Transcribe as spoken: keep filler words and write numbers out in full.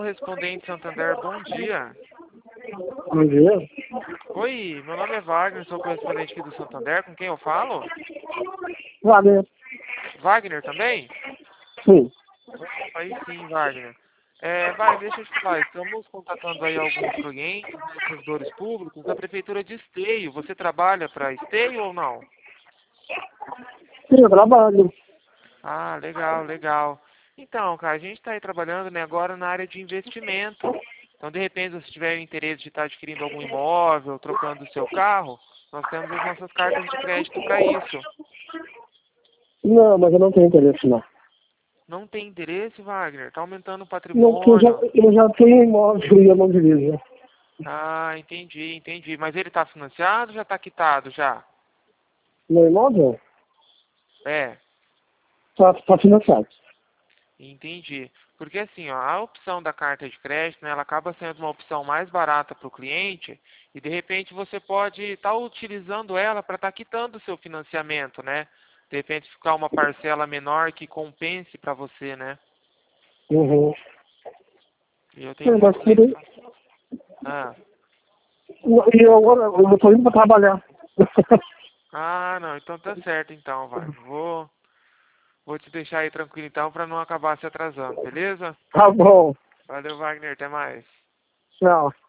Correspondente Santander, bom dia. Bom dia. Oi, meu nome é Wagner, sou correspondente aqui do Santander. Com quem eu falo? Wagner. Wagner também? Sim. Aí sim, Wagner. É, Wagner, deixa eu te falar, estamos contatando aí alguns clientes, né, servidores públicos da Prefeitura de Esteio. Você trabalha para Esteio ou não? Sim, eu trabalho. Ah, legal, legal. Então, cara, a gente está aí trabalhando, né, agora na área de investimento. Então, de repente, se tiver interesse de estar adquirindo algum imóvel, trocando o seu carro, nós temos as nossas cartas de crédito para isso. Não, mas eu não tenho interesse, não. Não tem interesse, Wagner? Está aumentando o Não, porque eu já, patrimônio. eu já tenho imóvel e eu não dirijo. Ah, entendi, entendi. Mas ele está financiado ou já está quitado já? Meu imóvel É, está tá financiado. entendi. Porque assim, ó, a opção da carta de crédito, né, ela acaba sendo uma opção mais barata para o cliente e de repente você pode estar utilizando ela para estar quitando o seu financiamento, né? De repente ficar uma parcela menor que compense para você, né? Uhum. E eu tenho Sim, mas muito por cliente. aí- Ah. E eu agora eu estou indo para trabalhar. Ah, não, então tá certo então, vai. Vou, vou te deixar aí tranquilo então para não acabar se atrasando, beleza? Tá bom. Valeu, Wagner, até mais. Tchau.